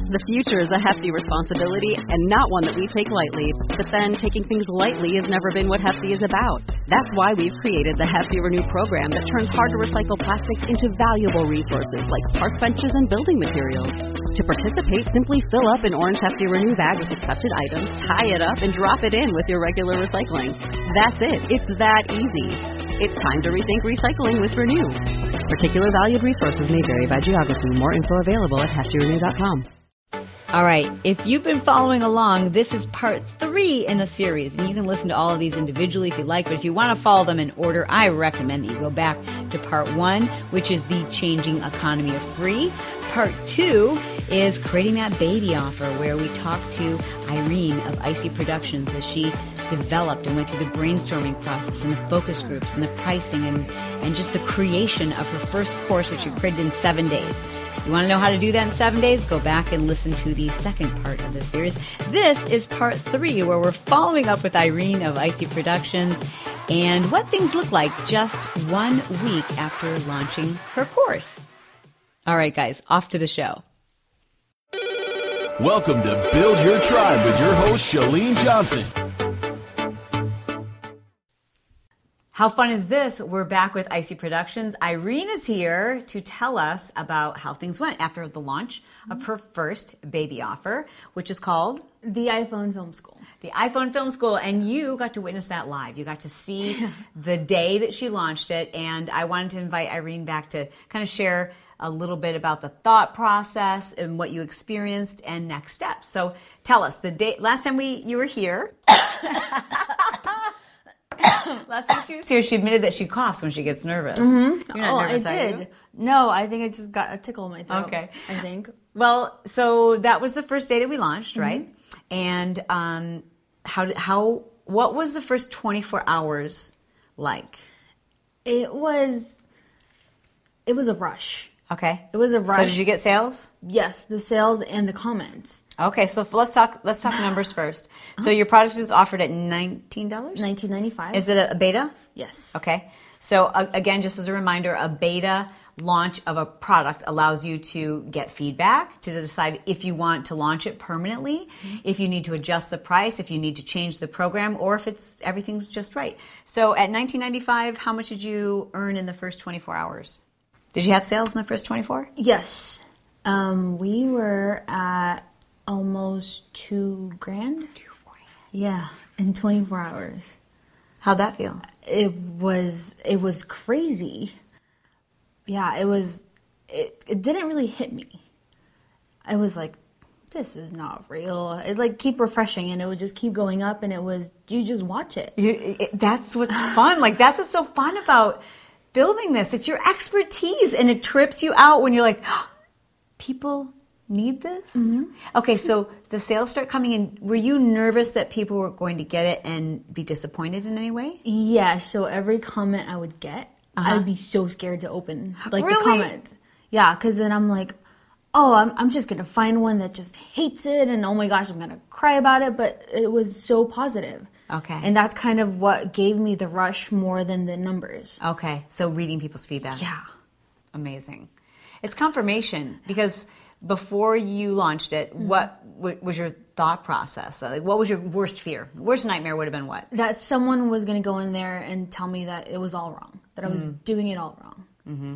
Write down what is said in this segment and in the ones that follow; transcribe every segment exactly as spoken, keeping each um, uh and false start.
The future is a hefty responsibility and not one that we take lightly. But then, taking things lightly has never been what Hefty is about. That's why we've created the Hefty Renew program that turns hard-to-recycle plastics into valuable resources like park benches and building materials. To participate, simply fill up an orange Hefty Renew bag with accepted items, tie it up, and drop it in with your regular recycling. That's it. It's that easy. It's time to rethink recycling with Renew. Particular valued resources may vary by geography. More info available at hefty renew dot com. All right, if you've been following along, this is part three in a series, and you can listen to all of these individually if you like, but if you want to follow them in order, I recommend that you go back to part one, which is the changing economy of free. Part two is creating that baby offer, where we talk to Irene of Icy Productions as she developed and went through the brainstorming process and the focus groups and the pricing and, and just the creation of her first course, which she created in seven days. You want to know how to do that in seven days? Go back and listen to the second part of the series. This is part three, where we're following up with Irene of Icy Productions and what things look like just one week after launching her course. All right, guys, off to the show. Welcome to Build Your Tribe with your host, Chalene Johnson. How fun is this? We're back with Icy Productions. Irene is here to tell us about how things went after the launch of her first baby offer, which is called The iPhone Film School. The iPhone Film School, and you got to witness that live. You got to see the day that she launched it, and I wanted to invite Irene back to kind of share a little bit about the thought process and what you experienced and next steps. So tell us, the day last time we you were here. Last time she was here, she admitted that she coughs when she gets nervous. Mm-hmm. You're not oh, nervous, I are did. you? No, I think I just got a tickle in my throat. Okay. I think. Well, so that was the first day that we launched, right? Mm-hmm. And um, how did, how what was the first twenty-four hours like? It was. It was a rush. Okay. It was a rush. So did you get sales? Yes, the sales and the comments. Okay, so let's talk. Let's talk numbers first. So your product is offered at nineteen dollars. Nineteen ninety five. Is it a beta? Yes. Okay. So uh, again, just as a reminder, a beta launch of a product allows you to get feedback to decide if you want to launch it permanently, mm-hmm. if you need to adjust the price, if you need to change the program, or if it's everything's just right. So at nineteen ninety five, how much did you earn in the first twenty four hours? Did you have sales in the first twenty four? Yes. Um, we were at almost two grand. Two grand. Yeah, in twenty-four hours. How'd that feel? It was it was crazy. Yeah, it was. It it didn't really hit me. I was like, this is not real. It like keep refreshing, and it would just keep going up, and it was you just watch it. You, it that's what's fun. Like that's what's so fun about building this. It's your expertise, and it trips you out when you're like, oh, people need this? Mm-hmm. Okay, so the sales start coming in. Were you nervous that people were going to get it and be disappointed in any way? Yeah, so every comment I would get, uh-huh. I would be so scared to open like really? the comment. Yeah, because then I'm like, oh, I'm, I'm just going to find one that just hates it, and oh my gosh, I'm going to cry about it, but it was so positive. Okay. And that's kind of what gave me the rush more than the numbers. Okay, so reading people's feedback. Yeah. Amazing. It's confirmation, because before you launched it, mm-hmm. what w- was your thought process? Like, what was your worst fear? Worst nightmare would have been what? That someone was going to go in there and tell me that it was all wrong, that I was mm. doing it all wrong. Mm-hmm.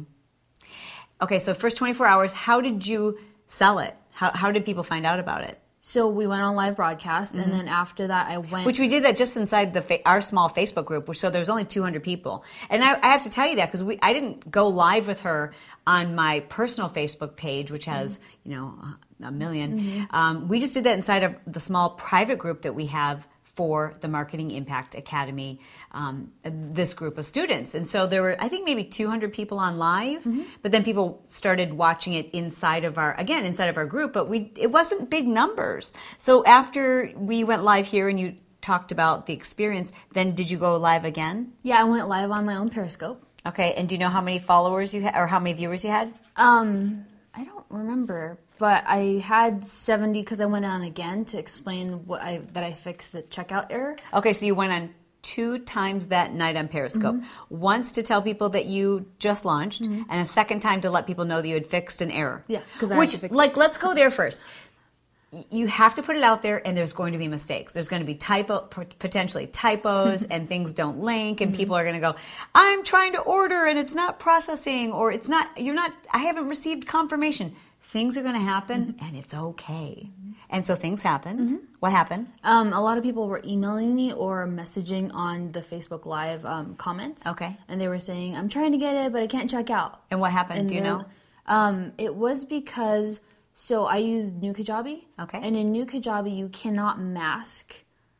Okay, so first twenty-four hours, how did you sell it? How, how did people find out about it? So we went on live broadcast, mm-hmm. and then after that I went... Which we did that just inside the fa- our small Facebook group, which, so there's only two hundred people. And I, I have to tell you that, because we I didn't go live with her on my personal Facebook page, which has, mm-hmm. you know, a million. Mm-hmm. Um, we just did that inside of the small private group that we have for the Marketing Impact Academy, um, this group of students. And so there were, I think, maybe two hundred people on live, mm-hmm. but then people started watching it inside of our, again, inside of our group, but we it wasn't big numbers. So after we went live here and you talked about the experience, then did you go live again? Yeah, I went live on my own Periscope. Okay, and do you know how many followers you had, or how many viewers you had? Um, I don't remember, but I had seventy because I went on again to explain what I that I fixed the checkout error. Okay, so you went on two times that night on Periscope. Mm-hmm. Once to tell people that you just launched, mm-hmm. and a second time to let people know that you had fixed an error. Yeah, because I Which, had to fix like, it. let's go there first. you have to put it out there, and there's going to be mistakes. There's going to be typo, potentially typos, and things don't link, and mm-hmm. people are going to go, I'm trying to order, and it's not processing, or it's not, you're not, I haven't received confirmation. Things are going to happen, mm-hmm. and it's okay. Mm-hmm. And so things happened. Mm-hmm. What happened? Um, a lot of people were emailing me or messaging on the Facebook Live um, comments. Okay. And they were saying, I'm trying to get it, but I can't check out. And what happened? And Do you know? Um, it was because... So I used New Kajabi. Okay. And in New Kajabi, you cannot mask.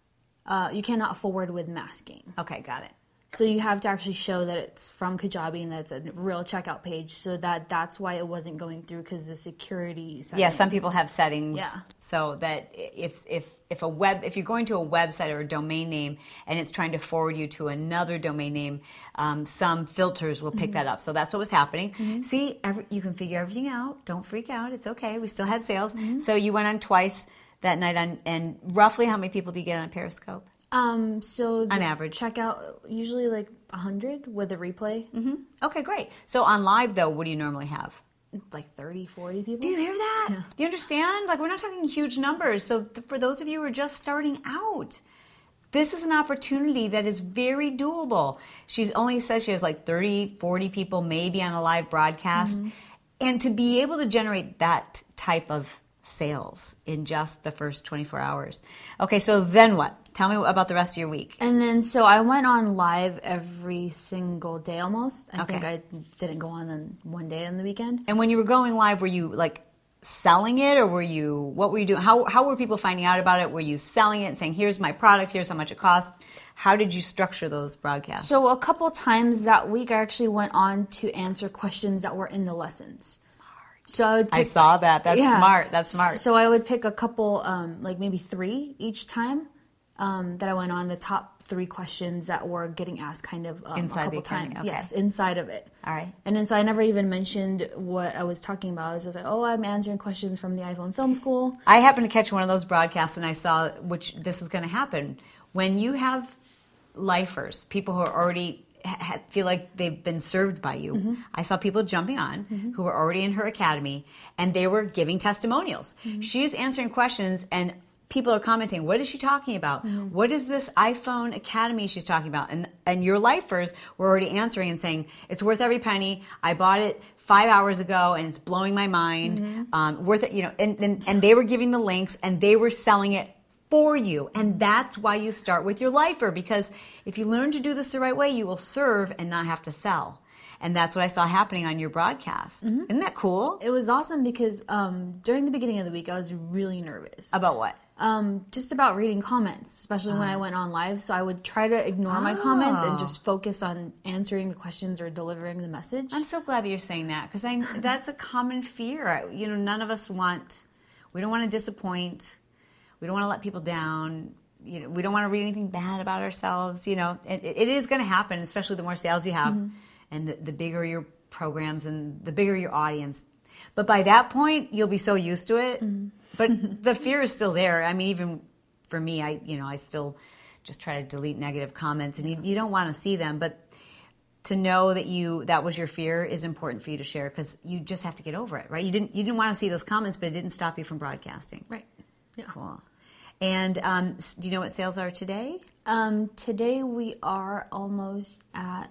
Uh, you cannot forward with masking. Okay, got it. So you have to actually show that it's from Kajabi and that it's a real checkout page. So that that's why it wasn't going through, because the security settings. Yeah, some people have settings. Yeah. So that if if if a web if you're going to a website or a domain name and it's trying to forward you to another domain name, um, some filters will pick mm-hmm. that up. So that's what was happening. Mm-hmm. See, every, you can figure everything out. Don't freak out. It's okay. We still had sales. Mm-hmm. So you went on twice that night on, and roughly how many people do you get on Periscope? Um, so on average, checkout usually like a hundred with a replay. Mm-hmm. Okay, great. So on live though, what do you normally have? Like thirty, forty people. Do you hear that? Yeah. Do you understand? Like, we're not talking huge numbers. So th- for those of you who are just starting out, this is an opportunity that is very doable. She's only says she has like thirty, forty people maybe on a live broadcast. Mm-hmm. And to be able to generate that type of sales in just the first twenty-four hours. Okay, so then what? Tell me about the rest of your week. And then, so I went on live every single day almost. I okay. think I didn't go on then one day on the weekend. And when you were going live, were you like selling it, or were you, what were you doing? How how were people finding out about it? Were you selling it and saying, here's my product, here's how much it costs? How did you structure those broadcasts? So a couple times that week, I actually went on to answer questions that were in the lessons. So I, would pick, I saw that. That's yeah. smart. That's smart. So I would pick a couple, um, like maybe three each time um, that I went on, the top three questions that were getting asked kind of um, inside a couple the academy. times. Okay. Yes, inside of it. All right. And then so I never even mentioned what I was talking about. I was just like, oh, I'm answering questions from the iPhone Film School. I happened to catch one of those broadcasts, and I saw, which this is going to happen. When you have lifers, people who are already ha- feel like they've been served by you. Mm-hmm. I saw people jumping on mm-hmm. who were already in her academy, and they were giving testimonials. Mm-hmm. She's answering questions, and people are commenting, what is she talking about? Mm-hmm. What is this iPhone Academy she's talking about? And and your lifers were already answering and saying, it's worth every penny. I bought it five hours ago, and it's blowing my mind. Mm-hmm. Um, worth it, you know. And, and and they were giving the links, and they were selling it for you. And that's why you start with your lifer, because if you learn to do this the right way, you will serve and not have to sell. And that's what I saw happening on your broadcast. Mm-hmm. Isn't that cool? It was awesome because um, during the beginning of the week, I was really nervous. About what? Um, just about reading comments, especially uh. when I went on live. So I would try to ignore oh. my comments and just focus on answering the questions or delivering the message. I'm so glad that you're saying that, because I that's a common fear. You know, none of us want, we don't want to disappoint. We don't want to let people down. You know, we don't want to read anything bad about ourselves. You know, it, it is going to happen, especially the more sales you have. Mm-hmm. And the, the bigger your programs and the bigger your audience. But by that point, you'll be so used to it. Mm-hmm. But the fear is still there. I mean, even for me, I you know, I still just try to delete negative comments. And you, you don't want to see them. But to know that you that was your fear is important for you to share, because you just have to get over it, right? You didn't you didn't want to see those comments, but it didn't stop you from broadcasting. Right. Yeah. Cool. And um, do you know what sales are today? Um, today we are almost at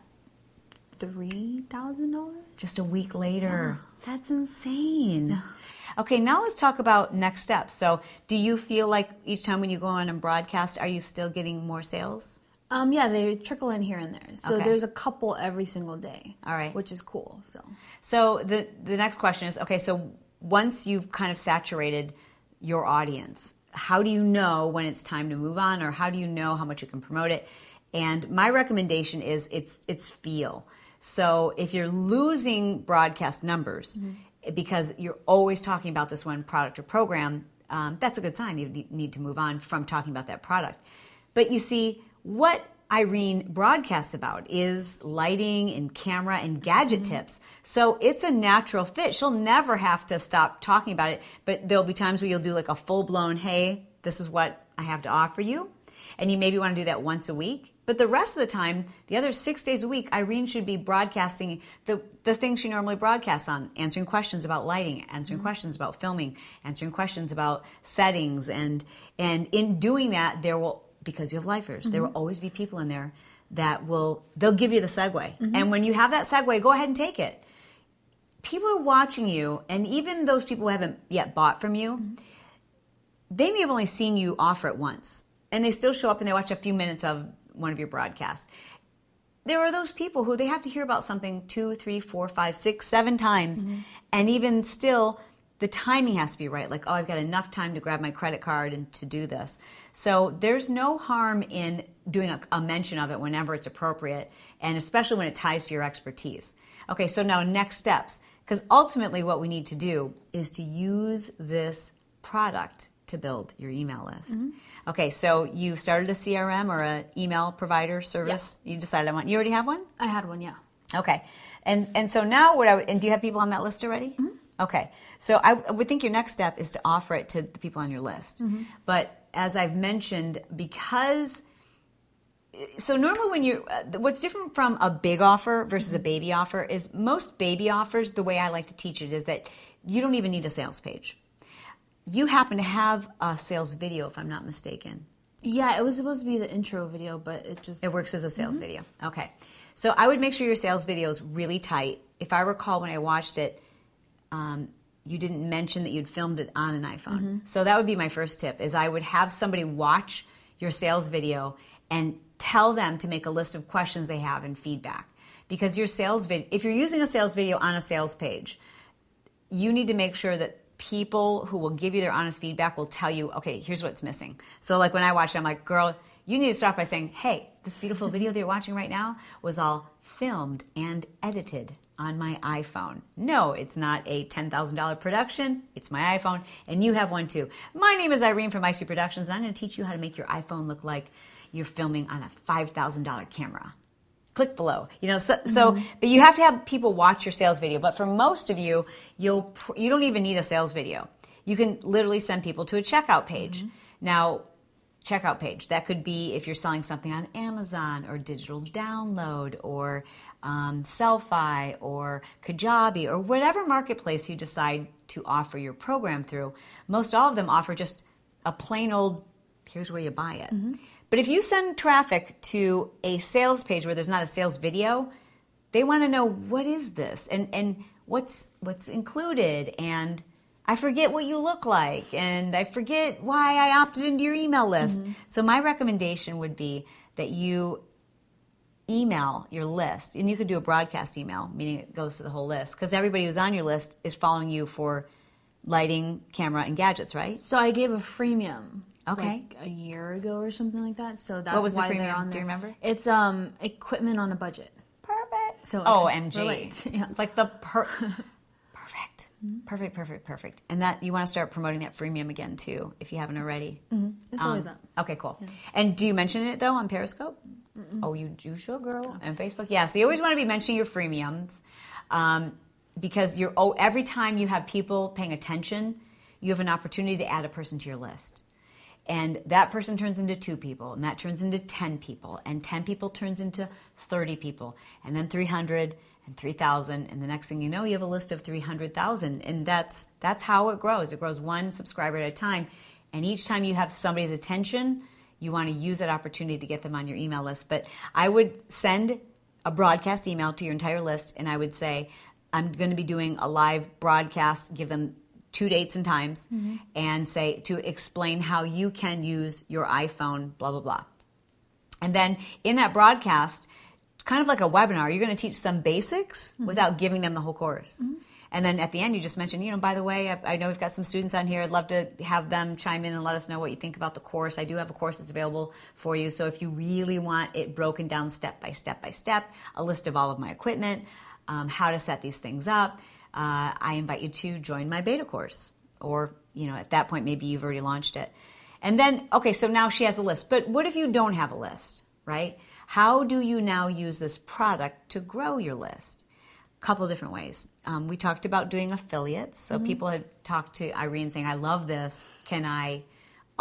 three thousand dollars. Just a week later. Yeah. That's insane. Yeah. Okay, now let's talk about next steps. So do you feel like each time when you go on and broadcast, are you still getting more sales? Um, yeah, they trickle in here and there. So okay. there's a couple every single day. All right. Which is cool. So So the the next question is, okay, so once you've kind of saturated your audience, how do you know when it's time to move on, or how do you know how much you can promote it? And my recommendation is it's it's feel. So if you're losing broadcast numbers mm-hmm. because you're always talking about this one product or program, um, that's a good sign. You need to move on from talking about that product. But you see, what Irene broadcasts about is lighting and camera and gadget mm-hmm. tips. So it's a natural fit. She'll never have to stop talking about it, but there'll be times where you'll do like a full-blown, hey, this is what I have to offer you. And you maybe want to do that once a week. But the rest of the time, the other six days a week, Irene should be broadcasting the, the things she normally broadcasts on, answering questions about lighting, answering mm-hmm. questions about filming, answering questions about settings. And, and in doing that, there will, because you have lifers, mm-hmm. there will always be people in there that will, they'll give you the segue. Mm-hmm. And when you have that segue, go ahead and take it. People are watching you, and even those people who haven't yet bought from you, mm-hmm. they may have only seen you offer it once. And they still show up and they watch a few minutes of one of your broadcasts. There are those people who they have to hear about something two, three, four, five, six, seven times. Mm-hmm. And even still, the timing has to be right. Like, oh, I've got enough time to grab my credit card and to do this. So there's no harm in doing a, a mention of it whenever it's appropriate, and especially when it ties to your expertise. Okay, so now next steps. Because ultimately what we need to do is to use this product to build your email list. Mm-hmm. Okay, so you started a C R M or an email provider service. Yeah. You decided on one. You already have one? I had one, yeah. Okay, and and so now what? I, and do you have people on that list already? Mm-hmm. Okay, so I would think your next step is to offer it to the people on your list. Mm-hmm. But as I've mentioned, because so normally when you what's different from a big offer versus mm-hmm. a baby offer is most baby offers. The way I like to teach it is that you don't even need a sales page. You happen to have a sales video, if I'm not mistaken. Yeah, it was supposed to be the intro video, but it just... It works as a sales mm-hmm. video. Okay. So I would make sure your sales video is really tight. If I recall when I watched it, um, you didn't mention that you'd filmed it on an iPhone. Mm-hmm. So that would be my first tip, is I would have somebody watch your sales video and tell them to make a list of questions they have and feedback. Because your sales video, if you're using a sales video on a sales page, you need to make sure that people who will give you their honest feedback will tell you, okay, here's what's missing. So like when I watch it, I'm like, girl, you need to start by saying, hey, this beautiful video that you're watching right now was all filmed and edited on my iPhone. No, it's not a ten thousand dollars production. It's my iPhone, and you have one too. My name is Irene from I C Productions, and I'm going to teach you how to make your iPhone look like you're filming on a five thousand dollars camera. Click below. You know, so, so mm-hmm. but you have to have people watch your sales video. But for most of you, you'll you don't even need a sales video. You can literally send people to a checkout page. Mm-hmm. Now, checkout page, that could be if you're selling something on Amazon or Digital Download or um, Sellfy or Kajabi or whatever marketplace you decide to offer your program through. Most all of them offer just a plain old, here's where you buy it. Mm-hmm. But if you send traffic to a sales page where there's not a sales video, they want to know, what is this? And and what's what's included? And I forget what you look like. And I forget why I opted into your email list. Mm-hmm. So my recommendation would be that you email your list. And you could do a broadcast email, meaning it goes to the whole list. Because everybody who's on your list is following you for lighting, camera, and gadgets, right? So I gave a freemium. Okay. Like a year ago or something like that. So that's what was why the they're on there. Do you remember? It's um equipment on a budget. Perfect. So O M G. Yeah. It's like the per- perfect. Mm-hmm. Perfect, perfect, perfect. And that you want to start promoting that freemium again too, if you haven't already. Mm-hmm. It's um, always up. Okay, cool. Yeah. And do you mention it though on Periscope? Mm-mm. Oh, you do, show girl, okay. And Facebook. Yeah. So you always want to be mentioning your freemiums, um, because you're oh every time you have people paying attention, you have an opportunity to add a person to your list. And that person turns into two people, and that turns into ten people, and ten people turns into thirty people, and then three hundred, and three thousand, and the next thing you know, you have a list of three hundred thousand, and that's that's how it grows. It grows one subscriber at a time, and each time you have somebody's attention, you want to use that opportunity to get them on your email list. But I would send a broadcast email to your entire list, and I would say, I'm going to be doing a live broadcast, give them two dates and times, mm-hmm. and say to explain how you can use your iPhone, blah, blah, blah. And then in that broadcast, kind of like a webinar, you're going to teach some basics mm-hmm. without giving them the whole course. Mm-hmm. And then at the end, you just mention, you know, by the way, I, I know we've got some students on here. I'd love to have them chime in and let us know what you think about the course. I do have a course that's available for you. So if you really want it broken down step by step by step, a list of all of my equipment, um, how to set these things up, Uh, I invite you to join my beta course, or, you know, at that point, maybe you've already launched it. And then, okay, so now she has a list, but what if you don't have a list, right? How do you now use this product to grow your list? A couple different ways. Um, we talked about doing affiliates. So mm-hmm. people had talked to Irene saying, I love this. Can I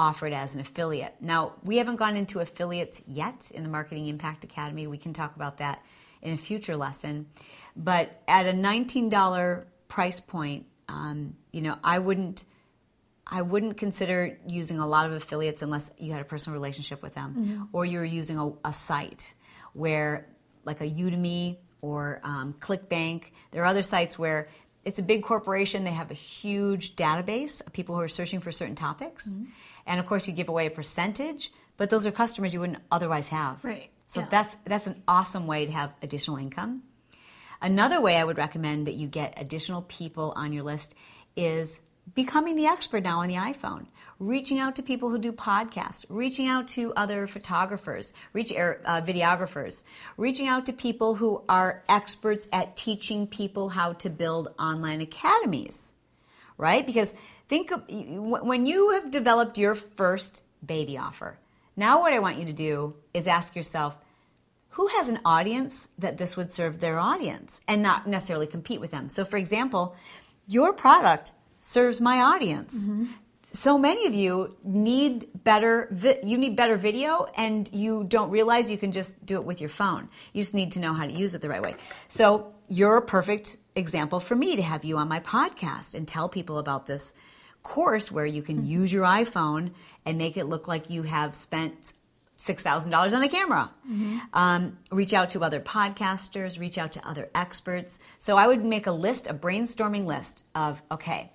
offer it as an affiliate. Now, we haven't gone into affiliates yet in the Marketing Impact Academy. We can talk about that in a future lesson. But at a nineteen dollars price point, um, you know, I wouldn't I wouldn't consider using a lot of affiliates unless you had a personal relationship with them, mm-hmm. or you were using a, a site where, like a Udemy or um, ClickBank. There are other sites where it's a big corporation. They have a huge database of people who are searching for certain topics. Mm-hmm. And of course, you give away a percentage, but those are customers you wouldn't otherwise have. Right. So yeah. that's that's an awesome way to have additional income. Another way I would recommend that you get additional people on your list is becoming the expert now on the iPhone, reaching out to people who do podcasts, reaching out to other photographers, reach, uh, videographers, reaching out to people who are experts at teaching people how to build online academies, right? Because think of, when you have developed your first baby offer, now what I want you to do is ask yourself, who has an audience that this would serve their audience and not necessarily compete with them? So for example, your product serves my audience. Mm-hmm. So many of you need better vi- you need better video, and you don't realize you can just do it with your phone. You just need to know how to use it the right way. So you're a perfect example for me to have you on my podcast and tell people about this course where you can mm-hmm. use your iPhone and make it look like you have spent six thousand dollars on a camera. Mm-hmm. Um, reach out to other podcasters, reach out to other experts. So I would make a list, a brainstorming list of, okay,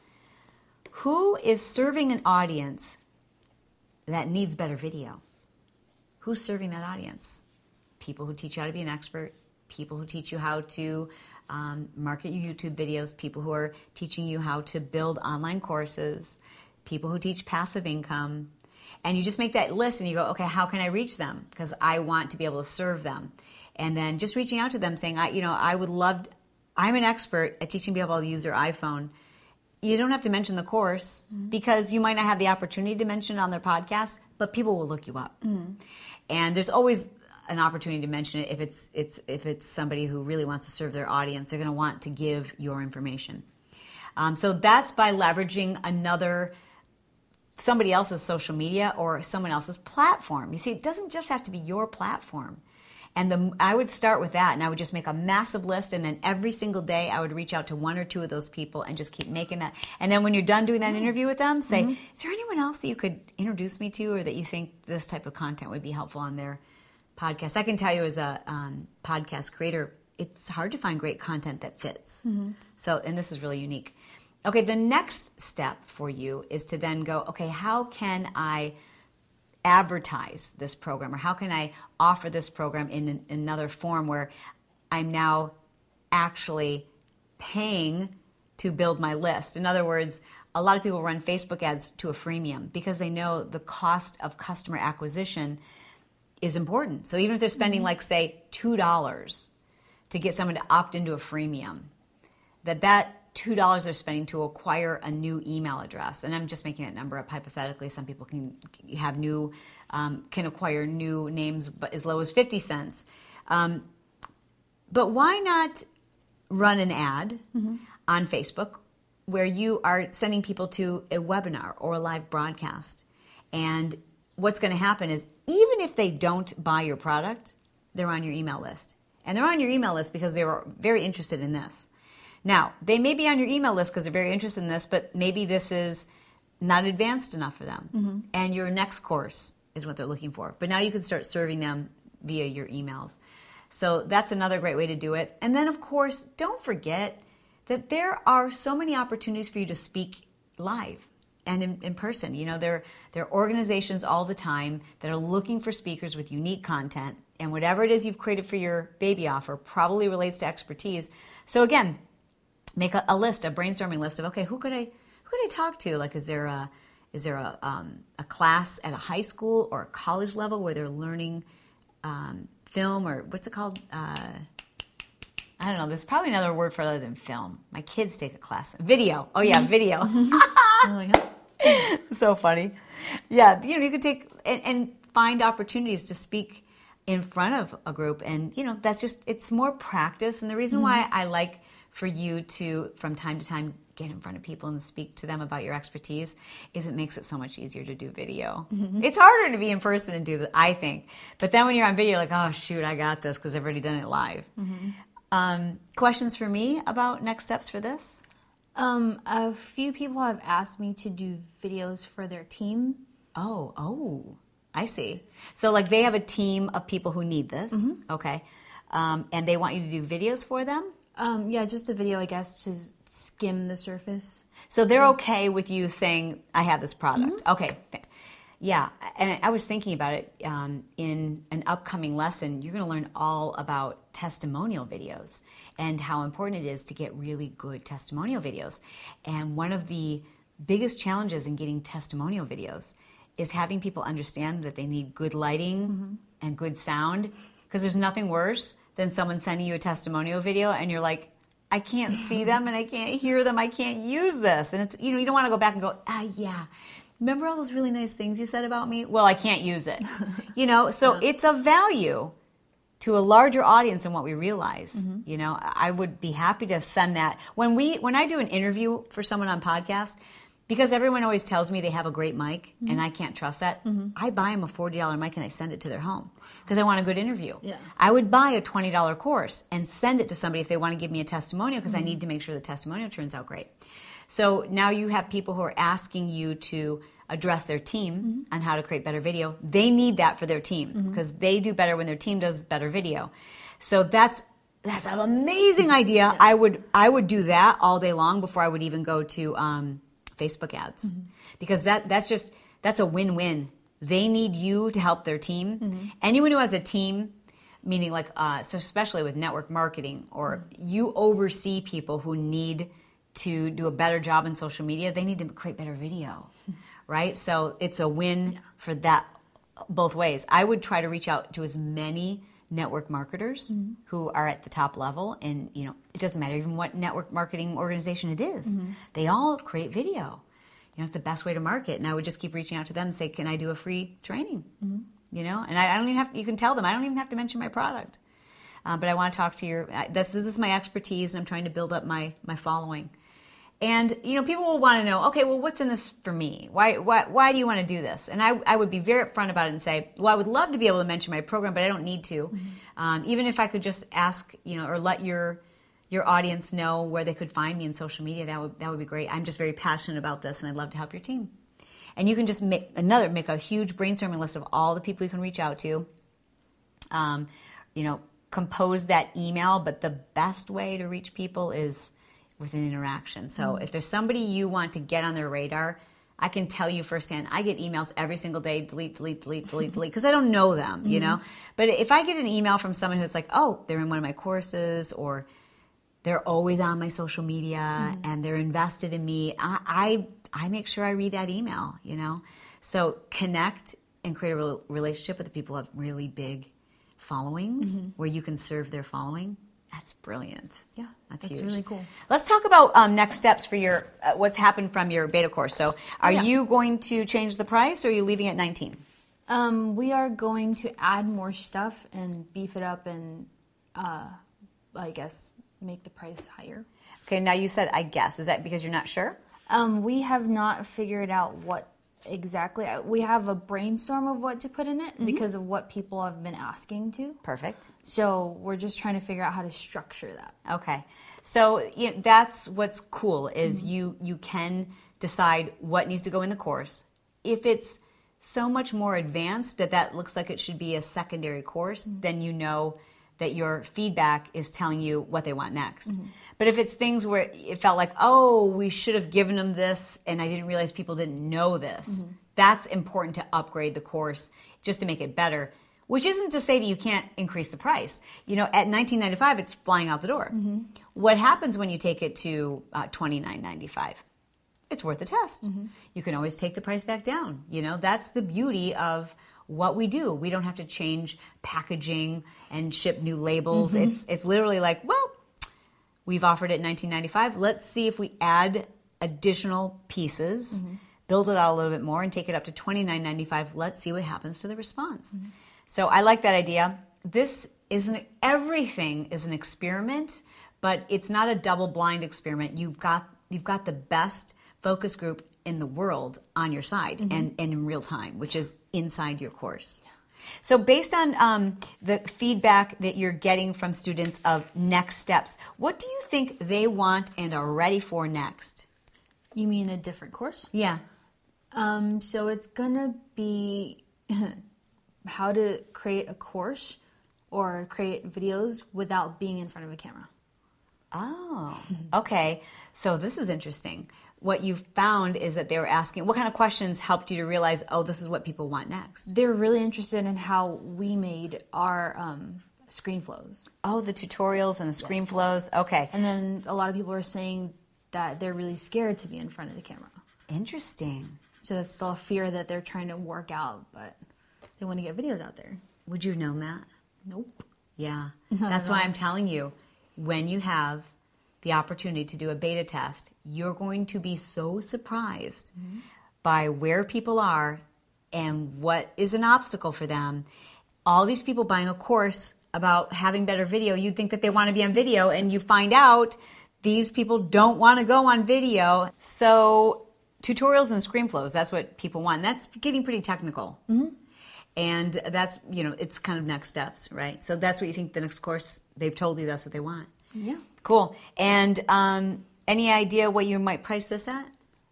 who is serving an audience that needs better video? Who's serving that audience? People who teach you how to be an expert, people who teach you how to um, market your YouTube videos, people who are teaching you how to build online courses, people who teach passive income. And you just make that list and you go, okay, how can I reach them? Because I want to be able to serve them. And then just reaching out to them saying, I, you know, I would love, to, I'm an expert at teaching people how to use their iPhone. You don't have to mention the course mm-hmm. because you might not have the opportunity to mention it on their podcast, but people will look you up. Mm-hmm. And there's always an opportunity to mention it if it's it's if it's somebody who really wants to serve their audience. They're going to want to give your information. Um, so that's by leveraging another somebody else's social media or someone else's platform. You see, it doesn't just have to be your platform. And the, I would start with that, and I would just make a massive list, and then every single day I would reach out to one or two of those people and just keep making that. And then when you're done doing that interview with them, say, mm-hmm. is there anyone else that you could introduce me to, or that you think this type of content would be helpful on their podcast? I can tell you as a um, podcast creator, it's hard to find great content that fits. Mm-hmm. So, and this is really unique. Okay, the next step for you is to then go, okay, how can I advertise this program, or how can I offer this program in an, another form where I'm now actually paying to build my list? In other words, a lot of people run Facebook ads to a freemium because they know the cost of customer acquisition is important. So even if they're spending, mm-hmm. like, say, two dollars to get someone to opt into a freemium, that that two dollars they're spending to acquire a new email address, and I'm just making that number up hypothetically. Some people can have new, um, can acquire new names but as low as fifty cents. Um, but why not run an ad mm-hmm. on Facebook where you are sending people to a webinar or a live broadcast? And what's going to happen is, even if they don't buy your product, they're on your email list. And they're on your email list because they were very interested in this. Now, they may be on your email list because they're very interested in this, but maybe this is not advanced enough for them. Mm-hmm. And your next course is what they're looking for. But now you can start serving them via your emails. So that's another great way to do it. And then, of course, don't forget that there are so many opportunities for you to speak live and in, in person. You know, there, there are organizations all the time that are looking for speakers with unique content. And whatever it is you've created for your baby offer probably relates to expertise. So again, make a, a list, a brainstorming list of, okay, who could I who could I talk to? Like, is there a is there a um, a class at a high school or a college level where they're learning um, film, or what's it called? Uh, I don't know. There's probably another word for other than film. My kids take a class. Video. Oh yeah, video. So funny. Yeah, you know, you could take and, and find opportunities to speak in front of a group, and you know, that's just, it's more practice. And the reason mm-hmm. why I like for you to, from time to time, get in front of people and speak to them about your expertise is it makes it so much easier to do video. Mm-hmm. It's harder to be in person and do that, I think. But then when you're on video, you're like, oh, shoot, I got this because I've already done it live. Mm-hmm. Um, questions for me about next steps for this? Um, a few people have asked me to do videos for their team. Oh, oh, I see. So like they have a team of people who need this. Mm-hmm. Okay. Um, and they want you to do videos for them? Um, yeah, just a video, I guess, to skim the surface. So they're okay with you saying, I have this product. Mm-hmm. Okay. Yeah. And I was thinking about it um, in an upcoming lesson. You're going to learn all about testimonial videos and how important it is to get really good testimonial videos. And one of the biggest challenges in getting testimonial videos is having people understand that they need good lighting mm-hmm. and good sound, because there's nothing worse than someone sending you a testimonial video and you're like, I can't see them and I can't hear them. I can't use this. And it's, you know, you don't want to go back and go, ah, yeah. Remember all those really nice things you said about me? Well, I can't use it. You know, so yeah. It's of value to a larger audience than what we realize. Mm-hmm. You know, I would be happy to send that. When we, when I do an interview for someone on podcast, because everyone always tells me they have a great mic, mm-hmm. and I can't trust that, mm-hmm. I buy them a forty dollars mic and I send it to their home because I want a good interview. Yeah. I would buy a twenty dollars course and send it to somebody if they want to give me a testimonial because mm-hmm. I need to make sure the testimonial turns out great. So now you have people who are asking you to address their team mm-hmm. on how to create better video. They need that for their team because mm-hmm. they do better when their team does better video. So that's that's an amazing idea. Yeah. I would I would do that all day long before I would even go to um, Facebook ads, mm-hmm. because that that's just that's a win-win. They need you to help their team. Mm-hmm. Anyone who has a team, meaning like uh, so especially with network marketing, or mm-hmm. you oversee people who need to do a better job in social media, they need to create better video, right? So it's a win yeah. for that both ways. I would try to reach out to as many network marketers mm-hmm. who are at the top level, and you know, it doesn't matter even what network marketing organization it is. Mm-hmm. They all create video. You know, it's the best way to market, and I would just keep reaching out to them and say, "Can I do a free training?" Mm-hmm. You know, and I, I don't even have to, you can tell them I don't even have to mention my product, uh, but I want to talk to your. This, this is my expertise, and I'm trying to build up my my following. And, you know, people will want to know, okay, well, what's in this for me? Why why, why do you want to do this? And I, I would be very upfront about it and say, well, I would love to be able to mention my program, but I don't need to. Mm-hmm. Um, even if I could just ask, you know, or let your your audience know where they could find me in social media, that would that would be great. I'm just very passionate about this, and I'd love to help your team. And you can just make another, make a huge brainstorming list of all the people you can reach out to. Um, you know, compose that email, but the best way to reach people is with an interaction. So mm-hmm. if there's somebody you want to get on their radar, I can tell you firsthand, I get emails every single day, delete, delete, delete, delete, delete, because I don't know them, mm-hmm. you know? But if I get an email from someone who's like, oh, they're in one of my courses, or they're always on my social media, mm-hmm. and they're invested in me, I, I I make sure I read that email, you know? So connect and create a relationship with the people who have really big followings, mm-hmm. where you can serve their following. That's brilliant. Yeah, that's, that's huge. really cool. Let's talk about um, next steps for your uh, what's happened from your beta course. So, are yeah. you going to change the price, or are you leaving it at nineteen? Um, we are going to add more stuff and beef it up, and uh, I guess make the price higher. Okay. Now you said I guess. Is that because you're not sure? Um, we have not figured out what exactly. We have a brainstorm of what to put in it mm-hmm. because of what people have been asking to. Perfect. So we're just trying to figure out how to structure that. Okay. So you know, that's what's cool is mm-hmm. you you can decide what needs to go in the course. If it's so much more advanced that that looks like it should be a secondary course, mm-hmm. then you know that your feedback is telling you what they want next. Mm-hmm. But if it's things where it felt like, oh, we should have given them this and I didn't realize people didn't know this, mm-hmm. that's important to upgrade the course just to make it better, which isn't to say that you can't increase the price. You know, at nineteen ninety-five, it's flying out the door. Mm-hmm. What happens when you take it to uh, twenty-nine ninety-five? It's worth a test. Mm-hmm. You can always take the price back down. You know, that's the beauty of what we do. We don't have to change packaging and ship new labels. Mm-hmm. It's it's literally like, well, we've offered it nineteen ninety-five. Let's see if we add additional pieces, mm-hmm. build it out a little bit more, and take it up to twenty-nine ninety-five. Let's see what happens to the response. Mm-hmm. So I like that idea. This isn't everything is an experiment, but it's not a double blind experiment. You've got you've got the best focus group in the world on your side mm-hmm. and, and in real time, which is inside your course. So based on um, the feedback that you're getting from students of next steps, what do you think they want and are ready for next? You mean a different course? Yeah. Um, so it's going to be how to create a course or create videos without being in front of a camera. Oh, okay. So this is interesting. What you've found is that they were asking, what kind of questions helped you to realize, oh, this is what people want next? They're really interested in how we made our um, screen flows. Oh, the tutorials and the screen yes. flows. Okay. And then a lot of people are saying that they're really scared to be in front of the camera. Interesting. So that's still a fear that they're trying to work out, but they want to get videos out there. Would you have known that? Nope. Yeah. Not That's at why all. I'm telling you, when you have the opportunity to do a beta test, you're going to be so surprised mm-hmm. by where people are and what is an obstacle for them. All these people buying a course about having better video, you'd think that they want to be on video, and you find out these people don't want to go on video. So tutorials and screen flows, that's what people want. That's getting pretty technical. Mm-hmm. And that's, you know, it's kind of next steps, right? So that's what you think the next course, they've told you that's what they want. Yeah. Cool. And um, any idea what you might price this at?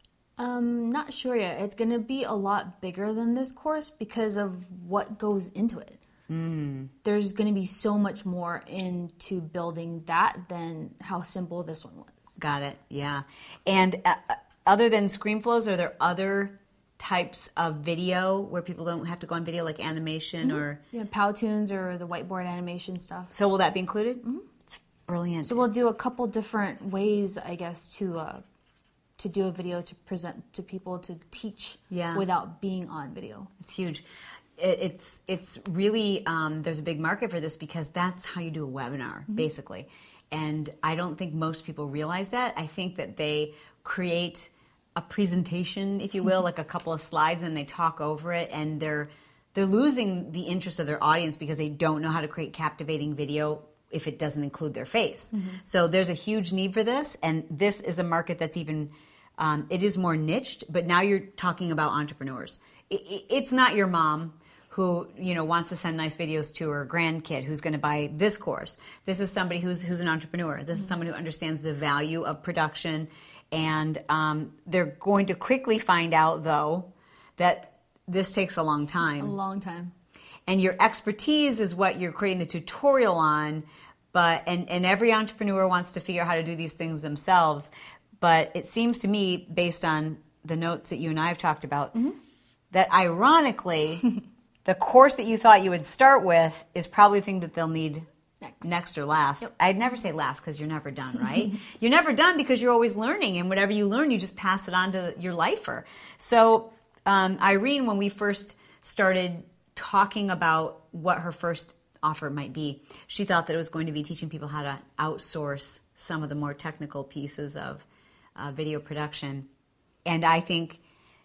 Um, not sure yet. It's going to be a lot bigger than this course because of what goes into it. Mm. There's going to be so much more into building that than how simple this one was. Got it. Yeah. And uh, other than ScreenFlows, are there other types of video where people don't have to go on video, like animation mm-hmm. or... Yeah, Powtoons or the whiteboard animation stuff. So will that be included? Mm-hmm. It's brilliant. So we'll do a couple different ways, I guess, to uh, to do a video to present to people to teach yeah. without being on video. It's huge. It, it's it's really, um, there's a big market for this because that's how you do a webinar, mm-hmm. basically. And I don't think most people realize that. I think that they create a presentation, if you will, like a couple of slides, and they talk over it, and they're they're losing the interest of their audience because they don't know how to create captivating video if it doesn't include their face. Mm-hmm. So there's a huge need for this, and this is a market that's even um, it is more niched. But now you're talking about entrepreneurs. It, it, it's not your mom who, you know, wants to send nice videos to her grandkid who's going to buy this course. This is somebody who's who's an entrepreneur. This mm-hmm. is someone who understands the value of production. And um, they're going to quickly find out, though, that this takes a long time. A long time. And your expertise is what you're creating the tutorial on. But and, and every entrepreneur wants to figure out how to do these things themselves. But it seems to me, based on the notes that you and I have talked about, mm-hmm. that ironically, the course that you thought you would start with is probably the thing that they'll need Next. Next or last. Yep. I'd never say last because you're never done, right? You're never done because you're always learning, and whatever you learn, you just pass it on to your lifer. So um, Irene, when we first started talking about what her first offer might be, she thought that it was going to be teaching people how to outsource some of the more technical pieces of uh, video production. And I think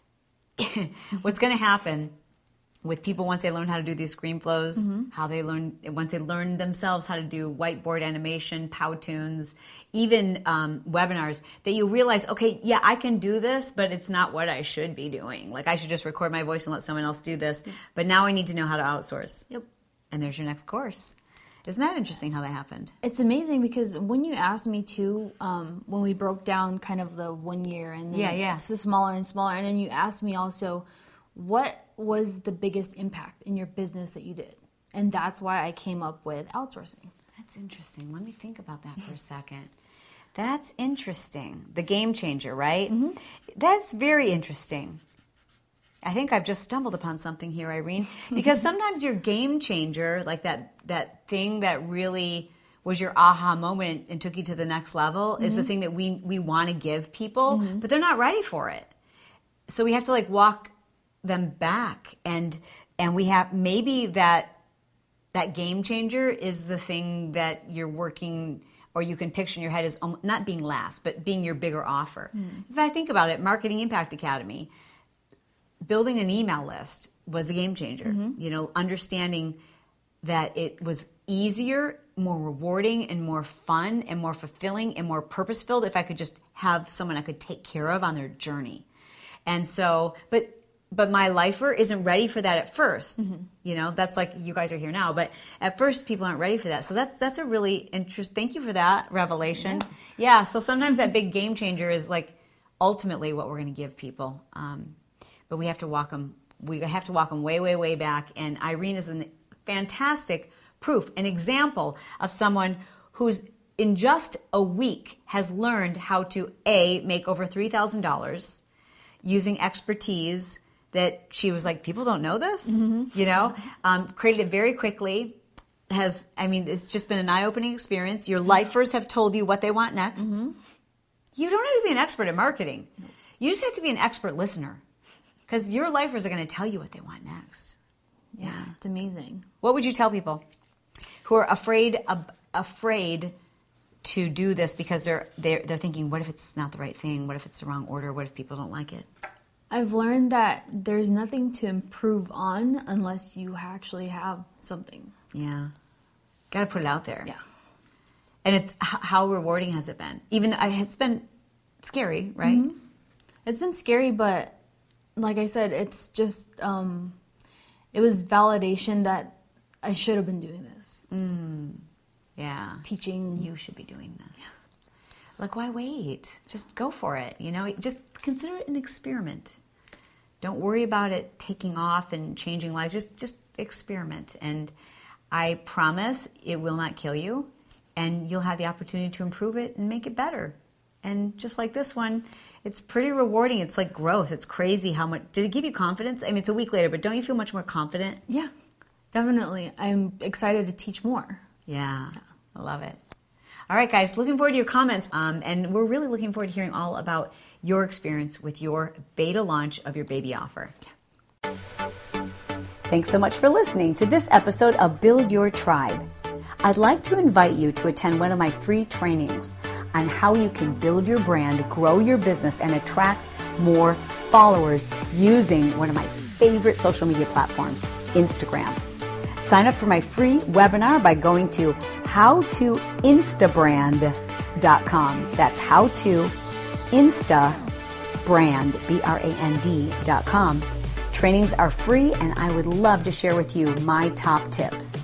what's going to happen with people once they learn how to do these screen flows, mm-hmm. how they learn once they learn themselves how to do whiteboard animation, Powtoons, even um, webinars, that you realize, okay, yeah, I can do this, but it's not what I should be doing. Like I should just record my voice and let someone else do this. Yep. But now I need to know how to outsource. Yep. And there's your next course. Isn't that interesting how that happened? It's amazing because when you asked me to, um, when we broke down kind of the one year and then yeah, yeah. it's smaller and smaller, and then you asked me also, what was the biggest impact in your business that you did? And that's why I came up with outsourcing. That's interesting. Let me think about that for a second. That's interesting. The game changer, right? Mm-hmm. That's very interesting. I think I've just stumbled upon something here, Irene, because sometimes your game changer, like that that thing that really was your aha moment and took you to the next level, mm-hmm. is the thing that we we want to give people, mm-hmm. but they're not ready for it. So we have to like walk them back, and and we have maybe that that game changer is the thing that you're working, or you can picture in your head as not being last, but being your bigger offer. Mm. If I think about it, Marketing Impact Academy, building an email list was a game changer. Mm-hmm. You know, understanding that it was easier more rewarding and more fun and more fulfilling and more purpose-filled if I could just have someone I could take care of on their journey. And so, but but my lifer isn't ready for that at first. Mm-hmm. You know, that's like you guys are here now, but at first people aren't ready for that. So that's that's a really interesting, thank you for that revelation. Yeah, yeah, so sometimes that big game changer is like ultimately what we're going to give people. Um, but we have to walk them, we have to walk them way, way, way back. And Irene is a fantastic proof, an example of someone who's in just a week has learned how to A, make over three thousand dollars using expertise that she was like, people don't know this, mm-hmm. you know, um, created it very quickly. Has, I mean, it's just been an eye-opening experience. Your lifers have told you what they want next. Mm-hmm. You don't have to be an expert at marketing. You just have to be an expert listener because your lifers are going to tell you what they want next. Yeah, yeah, it's amazing. What would you tell people who are afraid of, afraid to do this because they're, they're they're thinking, what if it's not the right thing? What if it's the wrong order? What if people don't like it? I've learned that there's nothing to improve on unless you actually have something. Yeah. Got to put it out there. Yeah. And it's how rewarding has it been? Even though it's been scary, right? Mm-hmm. It's been scary, but like I said, it's just, um, it was validation that I should have been doing this. Mm. Yeah. Teaching. You should be doing this. Yeah. Like, why wait? Just go for it. You know, just consider it an experiment. Don't worry about it taking off and changing lives. Just, just experiment. And I promise it will not kill you. And you'll have the opportunity to improve it and make it better. And just like this one, it's pretty rewarding. It's like growth. It's crazy how much. Did it give you confidence? I mean, it's a week later, but don't you feel much more confident? Yeah, definitely. I'm excited to teach more. Yeah, yeah. I love it. All right, guys, looking forward to your comments. Um, and we're really looking forward to hearing all about your experience with your beta launch of your baby offer. Yeah. Thanks so much for listening to this episode of Build Your Tribe. I'd like to invite you to attend one of my free trainings on how you can build your brand, grow your business, and attract more followers using one of my favorite social media platforms, Instagram. Sign up for my free webinar by going to how to instabrand dot com. That's how to instabrand, B R A N D dot com. Trainings are free, and I would love to share with you my top tips.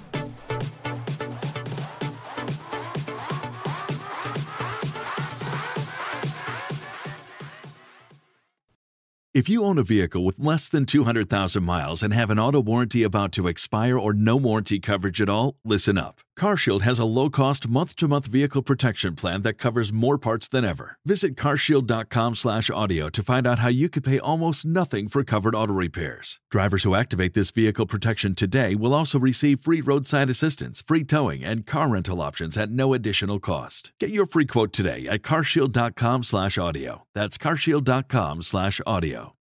If you own a vehicle with less than two hundred thousand miles and have an auto warranty about to expire or no warranty coverage at all, listen up. CarShield has a low-cost month-to-month vehicle protection plan that covers more parts than ever. Visit carshield.com slash audio to find out how you could pay almost nothing for covered auto repairs. Drivers who activate this vehicle protection today will also receive free roadside assistance, free towing, and car rental options at no additional cost. Get your free quote today at carshield.com slash audio. That's carshield.com slash audio.